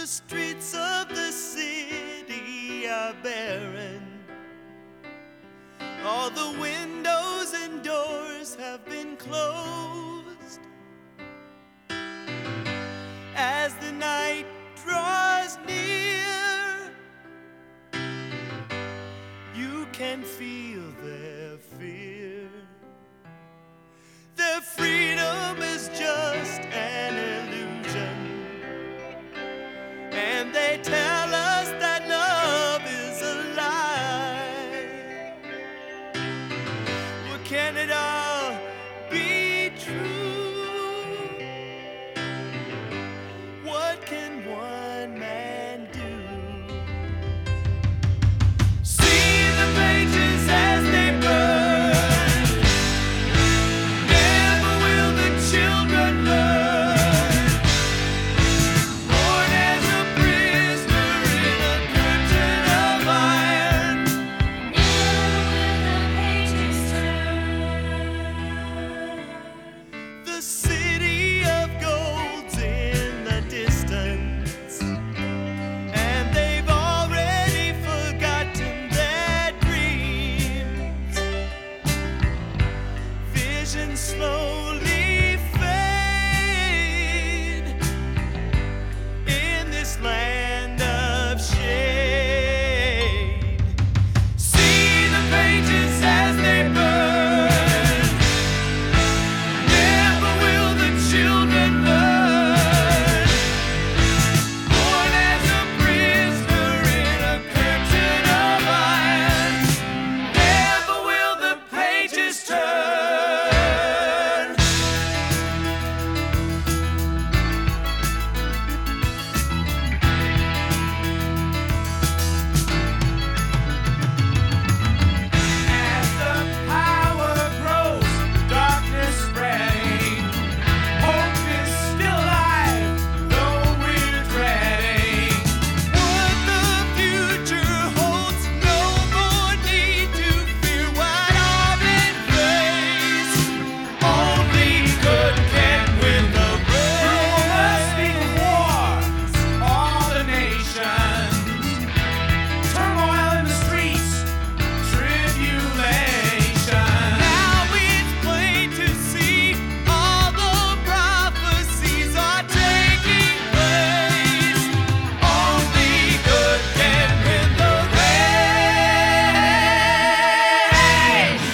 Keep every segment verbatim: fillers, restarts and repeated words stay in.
The streets of the city are barren. All the windows and doors have been closed. As the night draws near, you can feel their fear. Their freedom is just an illusion, and they tell us that love is a lie. Well, can it all be true? What can one man do? See the pages as they burn. Never will the children learn. Born as a prisoner in a curtain of iron. Never will the pages turn. The city of gold's in the distance, and they've already forgotten their dreams. Visions slowly fade in this land of shade. See the pages as they burn. Never will the children learn. Born as a prisoner in a curtain of iron. Never will the pages turn. As the power grows, darkness spreading. Hope is still alive, though we're dreading what the future holds. No more need to fear what all men face. Only good can win the race. Rumors speak of wars, all the nations. Turmoil in the streets, tribulation. Now it's plain to see all the prophecies are taking place. Only good can win the race.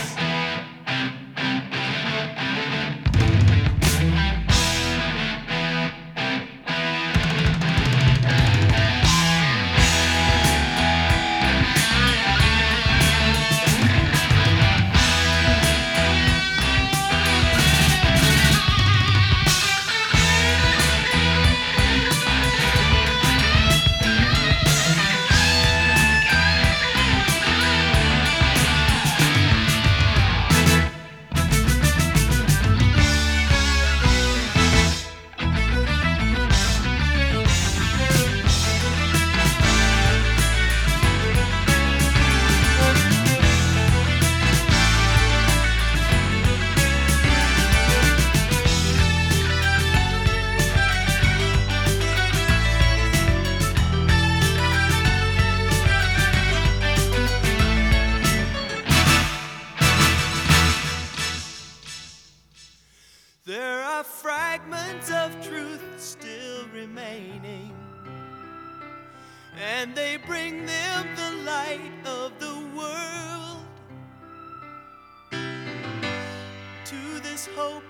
There are fragments of truth still remaining, and they bring them the light of the world. To this hope